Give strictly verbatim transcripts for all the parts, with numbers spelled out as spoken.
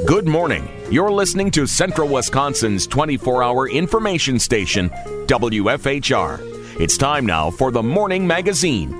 Good morning. You're listening to Central Wisconsin's twenty-four hour information station, W F H R. It's time now for the Morning Magazine.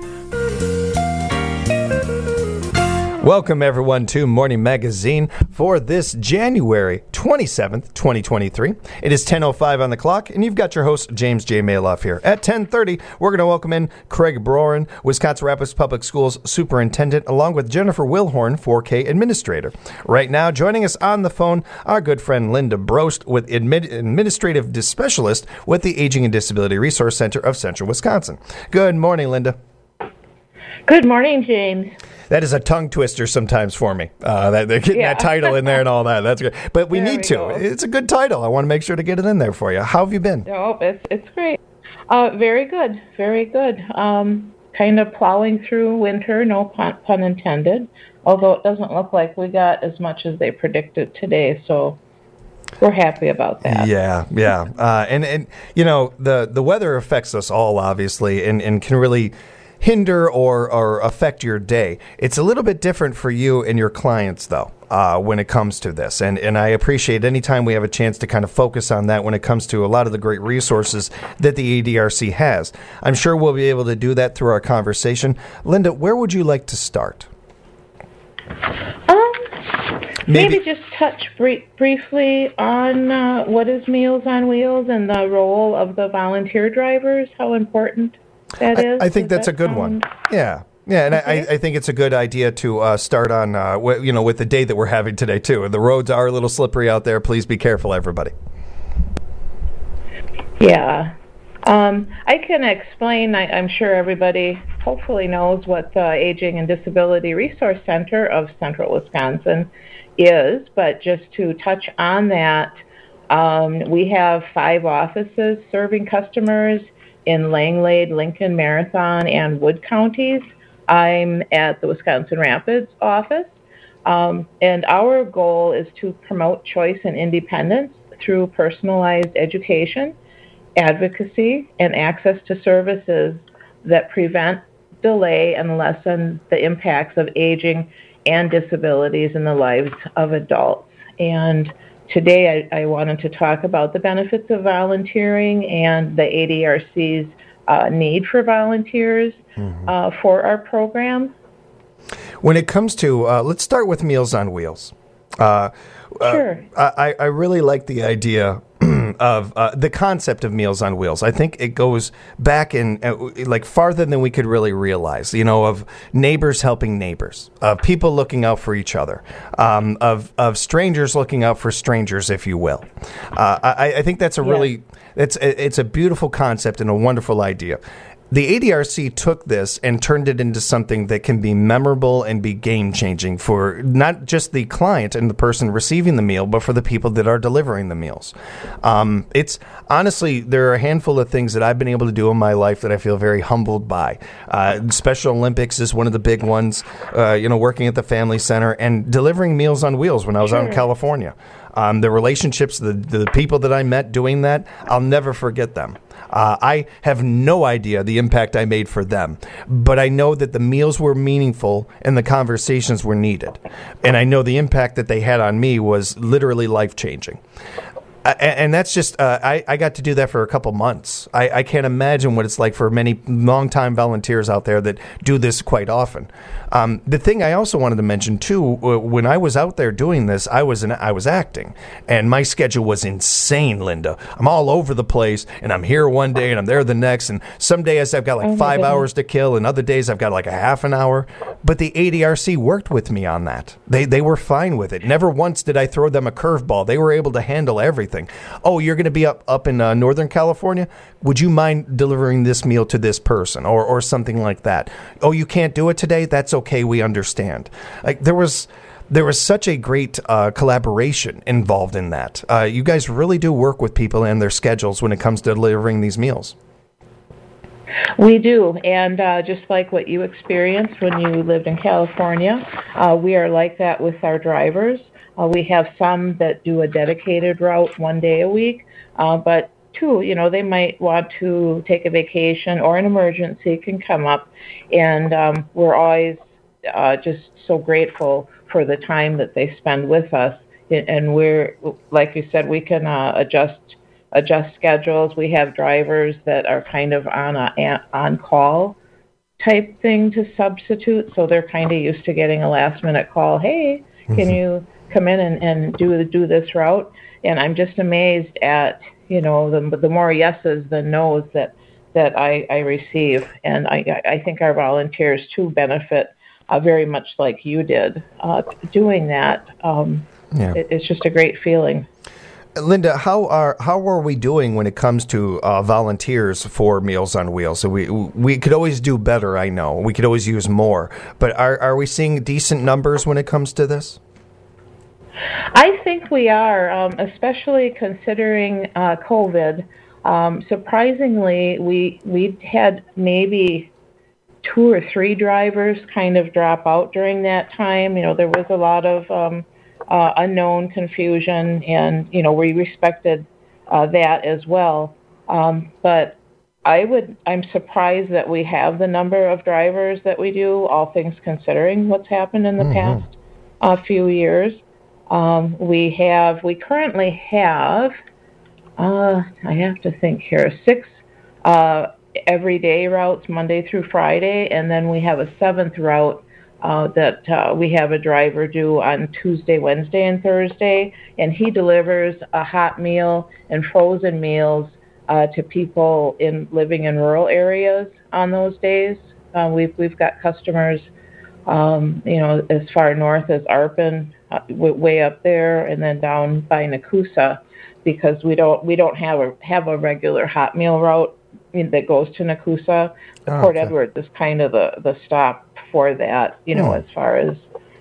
Welcome, everyone, to Morning Magazine for this January twenty-seventh, twenty twenty-three. It is ten oh five on the clock, and you've got your host, James J. Maloff, here. At ten thirty, we're going to welcome in Craig Broren, Wisconsin Rapids Public Schools Superintendent, along with Jennifer Wilhorn, four K Administrator. Right now, joining us on the phone, our good friend Linda Brost, with admi- Administrative Specialist with the Aging and Disability Resource Center of Central Wisconsin. Good morning, Linda. Good morning, James. That is a tongue twister sometimes for me. Uh, that, they're getting Yeah. that title in there and all that. That's good. But we There need we to. go. It's a good title. I want to make sure to get it in there for you. How have you been? Oh, it's it's great. Uh, very good, very good. Um, kind of plowing through winter, no pun, pun intended. Although it doesn't look like we got as much as they predicted today, so we're happy about that. Yeah, yeah. Uh, and, and, you know, the, the weather affects us all, obviously, and, and can really hinder or, or affect your day. It's a little bit different for you and your clients, though, uh, when it comes to this. And and I appreciate any time we have a chance to kind of focus on that when it comes to a lot of the great resources that the A D R C has. I'm sure we'll be able to do that through our conversation. Linda, where would you like to start? Um, maybe, maybe just touch br- briefly on uh, what is Meals on Wheels and the role of the volunteer drivers, how important that is. I, I think Does that's a that good sound- one. Yeah. Yeah, and Okay. I, I think it's a good idea to uh, start on, uh, w- you know, with the day that we're having today, too. The roads are a little slippery out there. Please be careful, everybody. Yeah. Um, I can explain, I, I'm sure everybody hopefully knows what the Aging and Disability Resource Center of Central Wisconsin is, but just to touch on that, um, we have five offices serving customers in Langlade, Lincoln, Marathon, and Wood counties. I'm at the Wisconsin Rapids office, um, and our goal is to promote choice and independence through personalized education, advocacy, and access to services that prevent, delay, and lessen the impacts of aging and disabilities in the lives of adults. And today I, I wanted to talk about the benefits of volunteering and the A D R C's uh, need for volunteers mm-hmm. uh, for our program. When it comes to, uh, let's start with Meals on Wheels. Uh, Sure. Uh, I, I really like the idea of uh, the concept of Meals on Wheels. I think it goes back in uh, like farther than we could really realize, you know, of neighbors helping neighbors, of people looking out for each other, um, of of strangers looking out for strangers, if you will. Uh, I, I think that's a really, yeah. it's, it's a beautiful concept and a wonderful idea. The A D R C took this and turned it into something that can be memorable and be game-changing for not just the client and the person receiving the meal, but for the people that are delivering the meals. Um, it's honestly, there are a handful of things that I've been able to do in my life that I feel very humbled by. Uh, Special Olympics is one of the big ones, uh, you know, working at the Family Center and delivering Meals on Wheels when I was Sure. out in California. Um, the relationships, the, the people that I met doing that, I'll never forget them. Uh, I have no idea the impact I made for them, but I know that the meals were meaningful and the conversations were needed. And I know the impact that they had on me was literally life-changing. Uh, and that's just, uh, I, I got to do that for a couple months. I, I can't imagine what it's like for many longtime volunteers out there that do this quite often. Um, the thing I also wanted to mention, too, when I was out there doing this, I was in, I was acting, and my schedule was insane, Linda. I'm all over the place, and I'm here one day, and I'm there the next, and some days I've got like Oh, my five goodness. hours to kill, and other days I've got like a half an hour. But the A D R C worked with me on that. They, they were fine with it. Never once did I throw them a curveball. They were able to handle everything. Oh, you're going to be up, up in uh, Northern California? Would you mind delivering this meal to this person or, or something like that? Oh, you can't do it today? That's okay. We understand. Like there was there was such a great uh, collaboration involved in that. Uh, you guys really do work with people and their schedules when it comes to delivering these meals. We do, and uh, just like what you experienced when you lived in California, uh, we are like that with our drivers. Uh, we have some that do a dedicated route one day a week, uh, but two, you know, they might want to take a vacation or an emergency can come up, and um, we're always uh, just so grateful for the time that they spend with us and we're, like you said, we can uh, adjust adjust schedules. We have drivers that are kind of on a on call type thing to substitute, so they're kind of used to getting a last minute call. Hey, can mm-hmm. you come in and, and do do this route? And I'm just amazed at, you know, the the more yeses than nos that that I, I receive, and I I think our volunteers too benefit uh, very much like you did uh, doing that. Um, yeah. it, it's just a great feeling. Linda, how are how are we doing when it comes to uh, volunteers for Meals on Wheels? So we we could always do better. I know we could always use more, but are are we seeing decent numbers when it comes to this? I think we are, um, especially considering uh, COVID. Um, surprisingly, we we had maybe two or three drivers kind of drop out during that time. You know, there was a lot of um, uh, unknown confusion, and you know, we respected uh, that as well. Um, but I would, I'm surprised that we have the number of drivers that we do, all things considering what's happened in the mm-hmm. past uh, few years. Um, we have, we currently have, uh, I have to think here, six uh, everyday routes, Monday through Friday, and then we have a seventh route uh, that uh, we have a driver do on Tuesday, Wednesday, and Thursday, and he delivers a hot meal and frozen meals uh, to people in living in rural areas on those days. Uh, we've we've got customers, um, you know, as far north as Arpin, uh, w- way up there, and then down by Nakusa, because we don't we don't have a have a regular hot meal route that goes to Nakusa. The oh, Port okay. Edward is kind of the, the stop for that, you know, mm. as far as,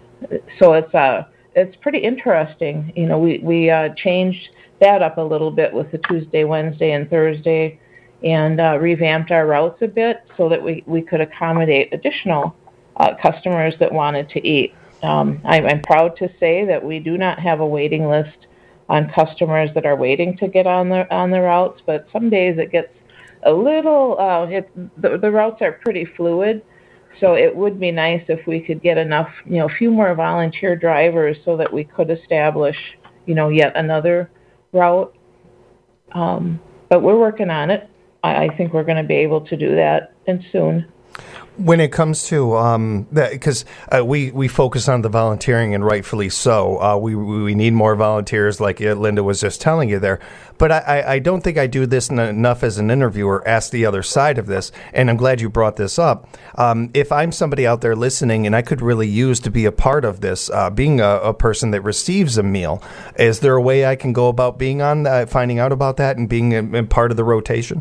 so it's uh it's pretty interesting. You know, we we uh, changed that up a little bit with the Tuesday, Wednesday, and Thursday, and uh, revamped our routes a bit so that we, we could accommodate additional uh, customers that wanted to eat. Um, I'm, I'm proud to say that we do not have a waiting list on customers that are waiting to get on the on the routes, but some days it gets a little, uh, it, the, the routes are pretty fluid, so it would be nice if we could get enough, you know, a few more volunteer drivers so that we could establish, you know, yet another route. Um, but we're working on it. I, I think we're going to be able to do that, and soon. When it comes to um, that, because uh, we we focus on the volunteering, and rightfully so. Uh, we we need more volunteers, like Linda was just telling you there. But I, I don't think I do this n- enough as an interviewer. Ask the other side of this, and I'm glad you brought this up. Um, if I'm somebody out there listening, and I could really use to be a part of this, uh, being a, a person that receives a meal, is there a way I can go about being on, uh, finding out about that, and being a, a part of the rotation?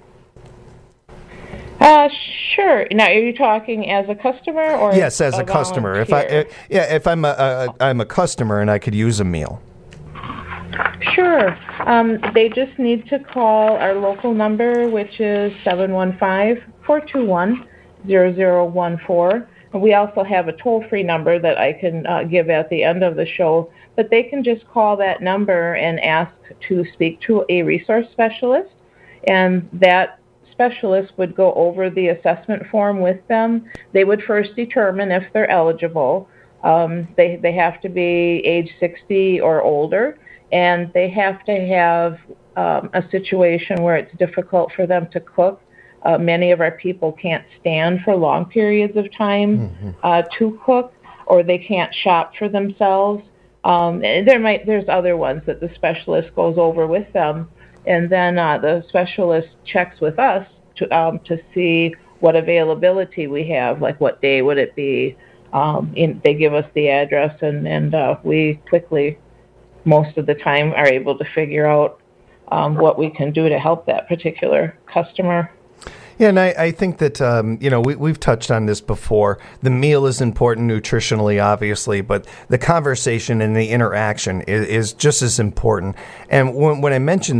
Uh, sure. Now, are you talking as a customer or yes, as a, a customer? If I, uh, yeah, if I'm a, a I'm a customer and I could use a meal. Sure. Um, they just need to call our local number, which is seven one five, four two one, zero zero one four. We also have a toll-free number that I can uh, give at the end of the show, but they can just call that number and ask to speak to a resource specialist, and that specialist would go over the assessment form with them. They would first determine if they're eligible. Um, they they have to be age sixty or older, and they have to have um, a situation where it's difficult for them to cook. Uh, many of our people can't stand for long periods of time mm-hmm. uh, to cook, or they can't shop for themselves. Um, and there might there's other ones that the specialist goes over with them. And then uh, the specialist checks with us to um, to see what availability we have, like what day would it be. Um, in, they give us the address, and, and uh, we quickly, most of the time, are able to figure out um, what we can do to help that particular customer. Yeah, and I, I think that, um, you know, we, we've touched on this before. The meal is important nutritionally, obviously, but the conversation and the interaction is, is just as important. And when, when I mention this,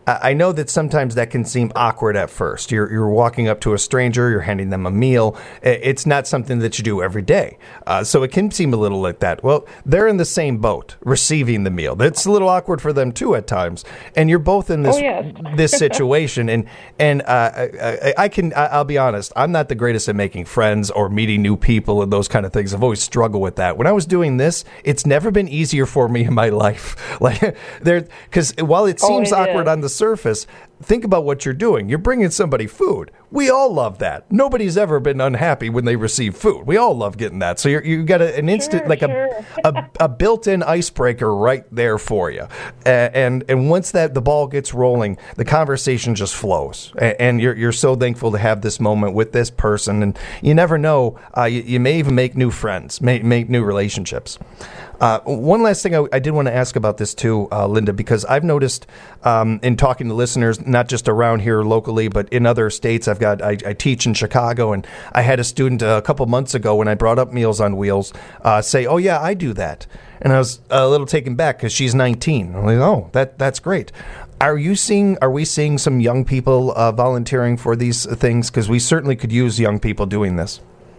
I I know that sometimes that can seem awkward at first. You're you're walking up to a stranger, you're handing them a meal. I- It's not something that you do every day, uh, so it can seem a little like that. Well, they're in the same boat, receiving the meal. That's a little awkward for them too at times, and you're both in this Oh, yes. this situation. And and uh, I, I, I can I- I'll be honest, I'm not the greatest at making friends or meeting new people and those kind of things. I've always struggled with that. When I was doing this, it's never been easier for me in my life. Like there, because while it Oh, seems it awkward is. on the surface, think about what you're doing. You're bringing somebody food. We all love that. Nobody's ever been unhappy when they receive food. We all love getting that. So you're, you got a, an instant, Sure, like sure. a, a a built-in icebreaker right there for you. Uh, and and once that the ball gets rolling, the conversation just flows. And, and you're you're so thankful to have this moment with this person. And you never know. Uh, you, you may even make new friends, may make new relationships. Uh, one last thing I, I did want to ask about this too, uh, Linda, because I've noticed um, in talking to listeners, not just around here locally, but in other states. I've got I, I teach in Chicago, and I had a student a couple months ago when I brought up Meals on Wheels uh, say, "Oh yeah, I do that," and I was a little taken back because she's nineteen. I'm like, "Oh, that that's great." Are you seeing? Are we seeing some young people uh, volunteering for these things? Because we certainly could use young people doing this.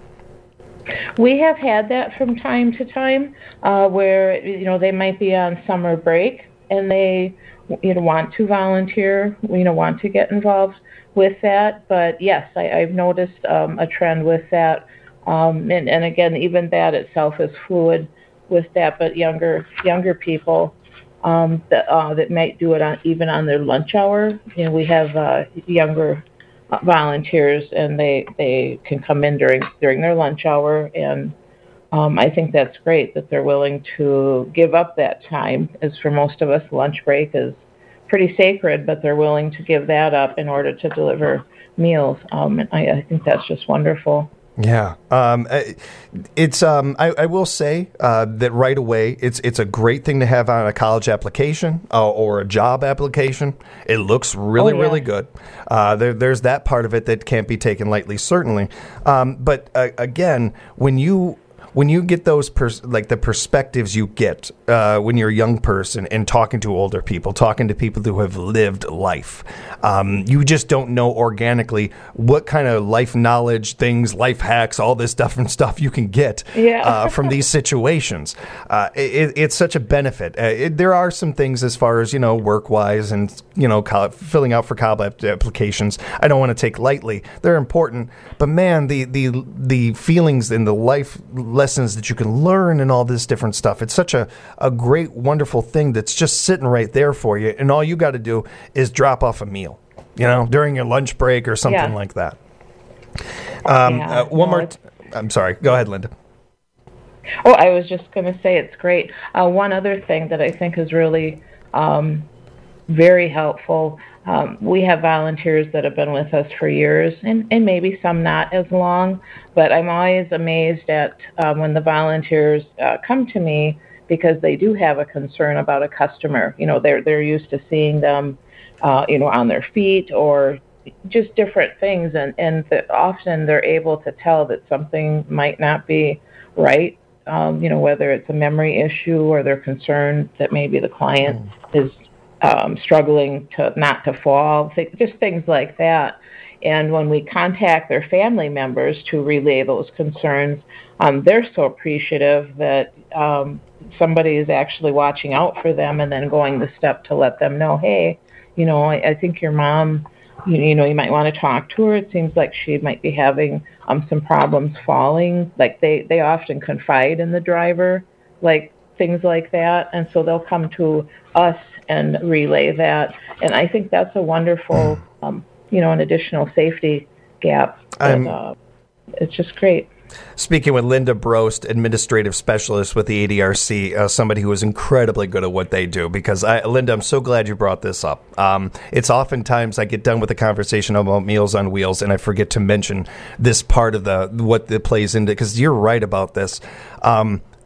We have had that from time to time, uh, where you know they might be on summer break and they you know want to volunteer, you know want to get involved with that. But yes, I, I've noticed um, a trend with that, um, and, and again, even that itself is fluid with that. But younger younger people um, that uh, that might do it on even on their lunch hour. You know, we have uh, younger volunteers, and they they can come in during during their lunch hour, and um, I think that's great that they're willing to give up that time. As for most of us, lunch break is pretty sacred, but they're willing to give that up in order to deliver meals. Um, and I, I think that's just wonderful. Yeah, um, it's. Um, I, I will say uh, that right away, it's it's a great thing to have on a college application uh, or a job application. It looks really, Oh, yeah. really good. Uh, there, there's that part of it that can't be taken lightly, certainly. Um, but uh, again, when you when you get those pers- like the perspectives you get uh, when you're a young person and talking to older people, talking to people who have lived life, um, you just don't know organically what kind of life knowledge, things, life hacks, all this different stuff you can get Yeah. uh, from these situations. Uh, it, it's such a benefit. Uh, it, there are some things as far as, you know, work-wise and, you know, coll- filling out for college applications I don't want to take lightly. They're important. But, man, the, the, the feelings and the life lessons that you can learn and all this different stuff, it's such a, a great, wonderful thing that's just sitting right there for you. And all you got to do is drop off a meal, you know, during your lunch break or something Yeah. like that. Um, Yeah, uh, one no, more. it's- T- I'm sorry. Go ahead, Linda. Oh, I was just going to say it's great. Uh, one other thing that I think is really um, very helpful, um, we have volunteers that have been with us for years, and, and maybe some not as long, but I'm always amazed at um, when the volunteers uh, come to me because they do have a concern about a customer. You know, they're, they're used to seeing them, uh, you know, on their feet or just different things, and, and that often they're able to tell that something might not be right. Um, you know, whether it's a memory issue or they're concerned that maybe the client is um, struggling to not to fall, th- just things like that. And when we contact their family members to relay those concerns, um, they're so appreciative that um, somebody is actually watching out for them and then going the step to let them know, hey, you know, I, I think your mom, you, you know, you might want to talk to her. It seems like she might be having um, some problems falling. Like they, they often confide in the driver, like things like that. And so they'll come to us and relay that. And I think that's a wonderful, um, you know, an additional safety gap. And, uh, it's just great. Speaking with Linda Brost, administrative specialist with the A D R C, uh, somebody who is incredibly good at what they do. Because, I, Linda, I'm so glad you brought this up. Um, it's oftentimes I get done with a conversation about Meals on Wheels, and I forget to mention this part of the what that plays into. Because you're right about this. Um,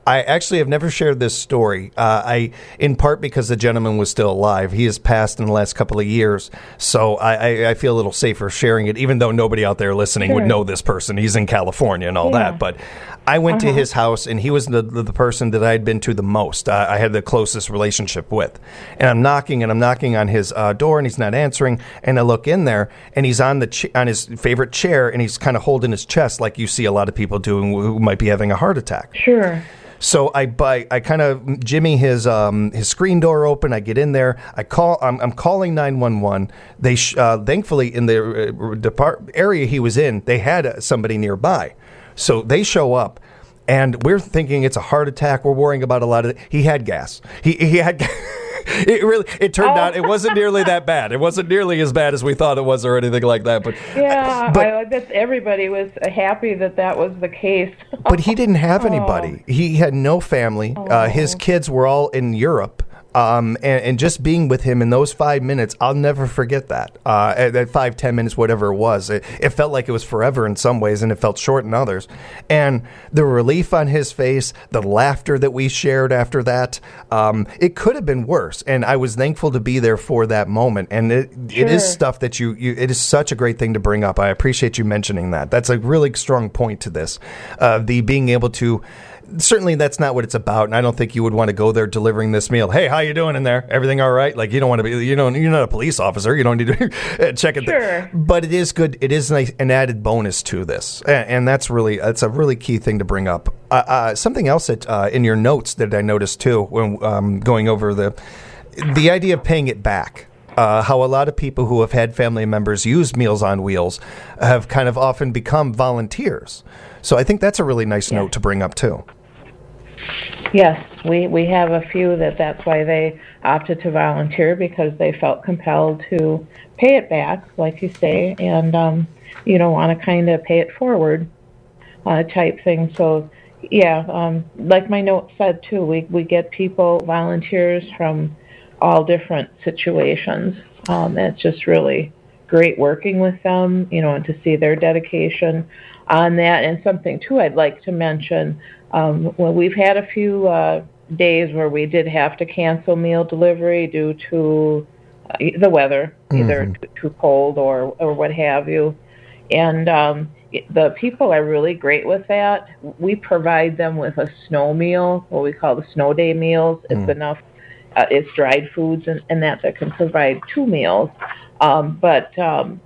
I actually have never shared this story. Uh, I, in part because the gentleman was still alive. He has passed in the last couple of years, so I, I, I feel a little safer sharing it, even though nobody out there listening Sure. would know this person. He's in California and all Yeah. that. But I went Uh-huh. to his house, and he was the, the, the person that I had been to the most. Uh, I had the closest relationship with. And I'm knocking, and I'm knocking on his uh, door, and he's not answering. And I look in there, and he's on the ch- on his favorite chair, and he's kind of holding his chest like you see a lot of people doing who might be having a heart attack. Sure. So I buy, I kind of jimmy his um, his screen door open. I get in there. I call. I'm, I'm calling nine one one. They sh- uh, thankfully in the uh, depart- area he was in, they had uh, somebody nearby. So they show up, and we're thinking it's a heart attack. We're worrying about a lot of. He had gas. He he had. It really. It turned Oh. out it wasn't nearly that bad. It wasn't nearly as bad as we thought it was, or anything like that. But Yeah, but I, I guess everybody was happy that that was the case. but he didn't have anybody. He had no family. Uh, his kids were all in Europe. Um, and, and just being with him in those five minutes, I'll never forget that. Uh, at, at five, ten minutes, whatever it was, it, it felt like it was forever in some ways, and it felt short in others. And the relief on his face, the laughter that we shared after that, um, it could have been worse. And I was thankful to be there for that moment. And it, it is Sure. stuff that you, you, it is such a great thing to bring up. I appreciate you mentioning that. That's a really strong point to this. Uh, the being able to, certainly that's not what it's about, and I don't think you would want to go there delivering this meal. Hey, how you doing in there? Everything all right? Like, you don't want to be, you know, you're not a police officer. You don't need to check it. Sure. But it is good. It is nice, an added bonus to this, and, and that's really that's a really key thing to bring up. Uh, uh, something else that uh, in your notes that I noticed too when um, going over the the idea of paying it back. Uh, how a lot of people who have had family members use Meals on Wheels have kind of often become volunteers. So I think that's a really nice Yeah. note to bring up too. Yes, we, we have a few that that's why they opted to volunteer, because they felt compelled to pay it back, like you say, and, um, you know, want to kind of pay it forward uh, type thing. So, yeah, um, like my note said, too, we, we get people, volunteers from all different situations. Um, it's just really great working with them, you know, and to see their dedication on that. And something, too, I'd like to mention, um, well, we've had a few uh, days where we did have to cancel meal delivery due to uh, the weather, either Mhm. too, too cold or, or what have you. And um, it- the people are really great with that. We provide them with a snow meal, what we call the snow day meals. It's Mm. enough, uh, it's dried foods and, and that that can provide two meals. Um, but um,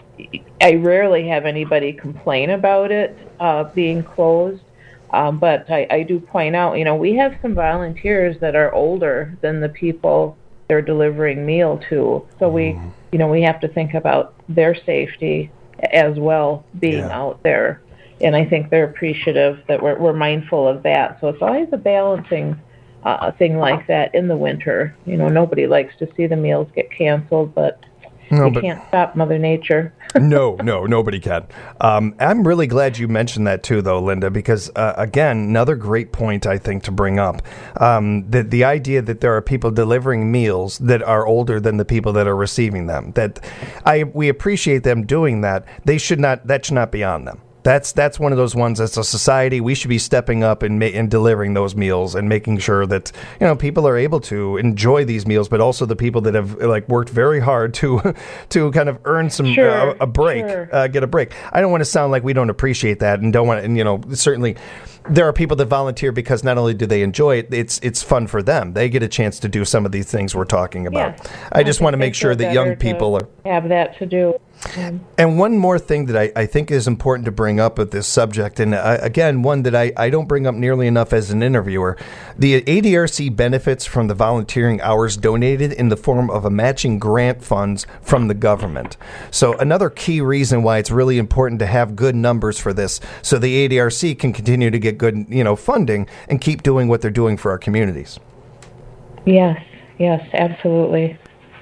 I rarely have anybody complain about it uh, being closed. Um, but I, I do point out, you know, we have some volunteers that are older than the people they're delivering meal to. So we, you know, we have to think about their safety as well, being Yeah. out there. And I think they're appreciative that we're, we're mindful of that. So it's always a balancing uh, thing like that in the winter. You know, nobody likes to see the meals get canceled, but No, you but can't stop Mother Nature. no, no, nobody can. Um, I'm really glad you mentioned that too, though, Linda, because uh, again, another great point I think to bring up. Um, the the idea that there are people delivering meals that are older than the people that are receiving them. That I we appreciate them doing that. They should not. That should not be on them. That's that's one of those ones. As a society, we should be stepping up and ma- and delivering those meals and making sure that, you know, people are able to enjoy these meals, but also the people that have like worked very hard to to kind of earn some Sure, uh, a break, sure. uh, get a break. I don't want to sound like we don't appreciate that and don't want to, and you know, certainly there are people that volunteer because not only do they enjoy it, it's it's fun for them. They get a chance to do some of these things we're talking about. Yes. I just think want to they make sure feel that young better to people are. have that to do. Um, And one more thing that I, I think is important to bring up with this subject, and uh, again, one that I, I don't bring up nearly enough as an interviewer, the A D R C benefits from the volunteering hours donated in the form of a matching grant funds from the government. So another key reason why it's really important to have good numbers for this, so the A D R C can continue to get good, you know, funding and keep doing what they're doing for our communities. yes, yes, absolutely.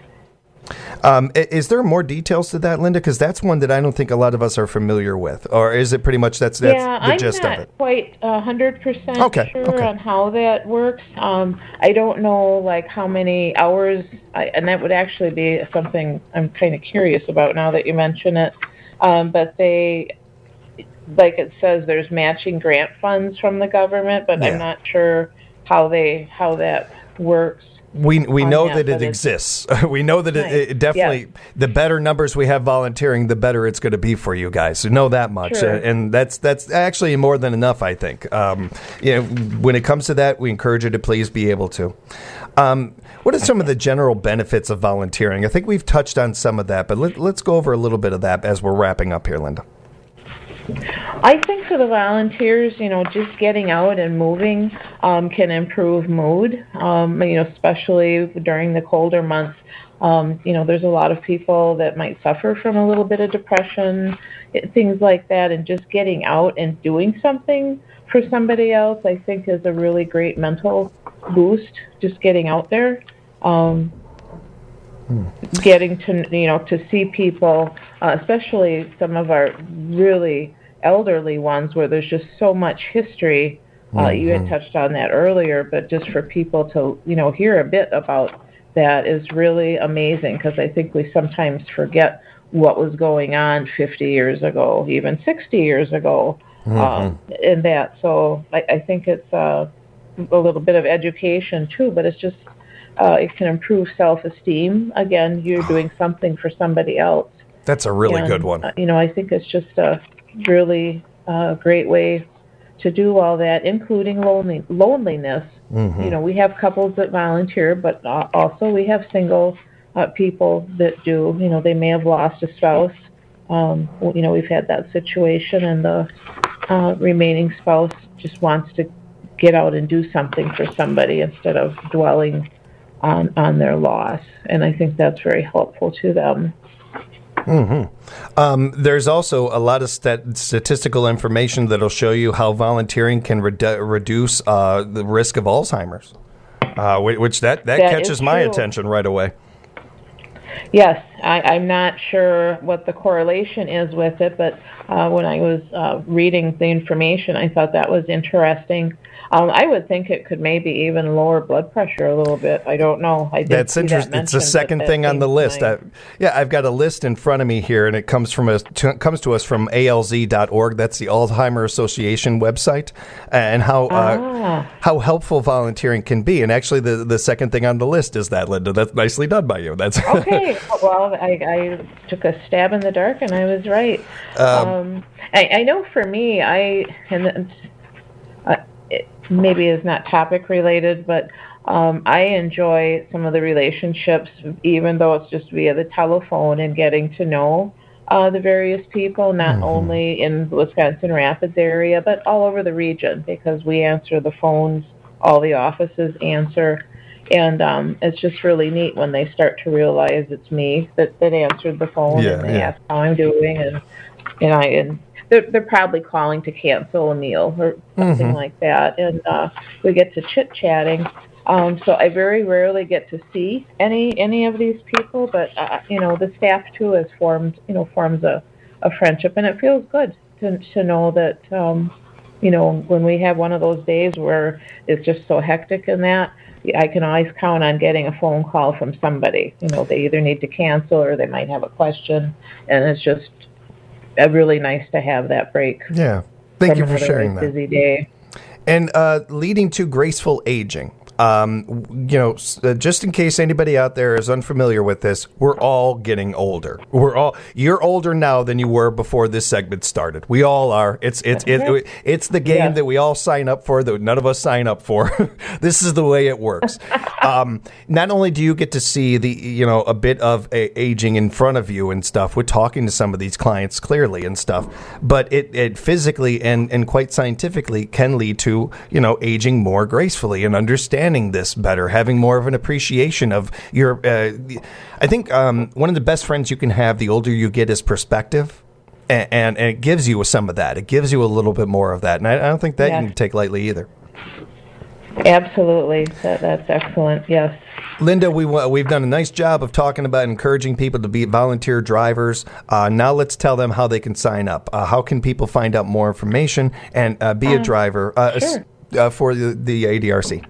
Um, i- is there more details to that, Linda? Because that's one that I don't think a lot of us are familiar with. Or is it pretty much that's, that's yeah, the I'm gist not of it? quite a hundred percent Okay, sure okay. on how that works. Um, I don't know like how many hours, I, and that would actually be something I'm kind of curious about now that you mention it. Um, but they like it says, there's matching grant funds from the government, but Yeah. I'm not sure how they how that works. We we know that, that it but exists. We know that it, Nice. it definitely, Yes. the better numbers we have volunteering, the better it's going to be for you guys. We know that much. Sure. And, and that's that's actually more than enough, I think. Um, you know, when it comes to that, we encourage you to please be able to. Um, what are some of the general benefits of volunteering? I think we've touched on some of that, but let, let's go over a little bit of that as we're wrapping up here, Linda. I think for the volunteers, you know, just getting out and moving um, can improve mood, um, you know, especially during the colder months. Um, you know, there's a lot of people that might suffer from a little bit of depression, it, things like that, and just getting out and doing something for somebody else, I think, is a really great mental boost, just getting out there. Um, getting to, you know, to see people, uh, especially some of our really elderly ones where there's just so much history. Uh, you had touched on that earlier, but just for people to, you know, hear a bit about that is really amazing, because I think we sometimes forget what was going on fifty years ago, even sixty years ago, mm-hmm. um, in that. So I, I think it's uh, a little bit of education too, but it's just, Uh, it can improve self-esteem. Again, you're doing something for somebody else. That's a really and, good one. Uh, you know, I think it's just a really uh, great way to do all that, including lonely, loneliness. Mm-hmm. You know, we have couples that volunteer, but uh, also we have single uh, people that do. You know, they may have lost a spouse. Um, you know, we've had that situation, and the uh, remaining spouse just wants to get out and do something for somebody instead of dwelling on on their loss, and I think that's very helpful to them. Mm-hmm. Um, there's also a lot of stat- statistical information that'll show you how volunteering can redu- reduce uh, the risk of Alzheimer's, uh, which that, that, that catches my true. attention right away. Yes, I, I'm not sure what the correlation is with it, but uh, when I was uh, reading the information, I thought that was interesting. Um, I would think it could maybe even lower blood pressure a little bit. I don't know. I did That's see interesting. that It's the second that thing on the list. I, yeah, I've got a list in front of me here, and it comes from a, to, comes to us from A L Z dot org. That's the Alzheimer Association website, and how uh, ah. how helpful volunteering can be. And actually, the the second thing on the list is that, Linda. That's nicely done by you. That's okay. Well, I, I took a stab in the dark, and I was right. Um, um, I, I know for me, I and. Uh, it maybe is not topic related, but um, I enjoy some of the relationships, even though it's just via the telephone, and getting to know uh, the various people, not mm-hmm. only in the Wisconsin Rapids area, but all over the region, because we answer the phones, all the offices answer, and um, it's just really neat when they start to realize it's me that, that answered the phone, yeah, and they yeah. ask how I'm doing, and and I and They're, they're probably calling to cancel a meal or something mm-hmm. like that, and uh, we get to chit-chatting. Um, so I very rarely get to see any any of these people, but uh, you know, the staff too has formed, you know, forms a, a friendship, and it feels good to to know that, um, you know, when we have one of those days where it's just so hectic in that, I can always count on getting a phone call from somebody. You know, they either need to cancel or they might have a question, and it's just Uh, really nice to have that break. Yeah. Thank you for sharing that. Busy day. And uh, leading to graceful aging. Um, you know, just in case anybody out there is unfamiliar with this, we're all getting older. We're all you're older now than you were before this segment started. We all are. It's it's it, it, it's the game yeah. that we all sign up for that none of us sign up for. This is the way it works. um, not only do you get to see the you know a bit of a, aging in front of you and stuff. We're talking to some of these clients clearly and stuff, but it, it physically and and quite scientifically can lead to you know aging more gracefully and understanding this better, having more of an appreciation of your. Uh, I think um, one of the best friends you can have the older you get is perspective, and, and, and it gives you some of that. It gives you a little bit more of that, and I, I don't think that yes. you can take lightly either. Absolutely, that, that's excellent. Yes, Linda, we we've done a nice job of talking about encouraging people to be volunteer drivers. Uh, now let's tell them how they can sign up. Uh, how can people find out more information and uh, be uh, a driver uh, sure. uh, for the, the A D R C?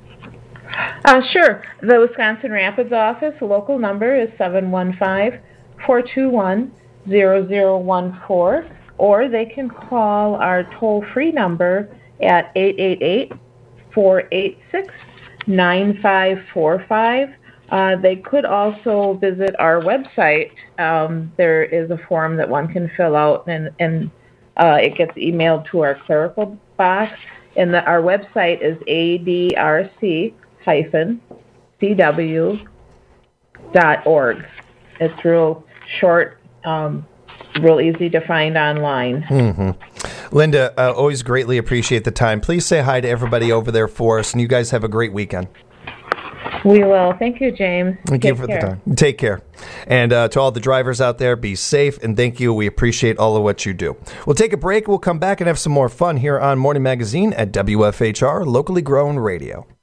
Uh, sure. The Wisconsin Rapids office, local number is seven one five, four two one, zero zero one four. or they can call our toll-free number at eight eight eight, four eight six, nine five four five. Uh, they could also visit our website. Um, there is a form that one can fill out, and, and uh, it gets emailed to our clerical box. And the, our website is A D R C C W dot org. It's real short, um, real easy to find online. Mm-hmm. Linda, uh, always greatly appreciate the time. Please say hi to everybody over there for us, and you guys have a great weekend. We will. Thank you, James. Thank Take you for care. the time. Take care. And uh, to all the drivers out there, be safe, and thank you. We appreciate all of what you do. We'll take a break. We'll come back and have some more fun here on Morning Magazine at W F H R, locally grown radio.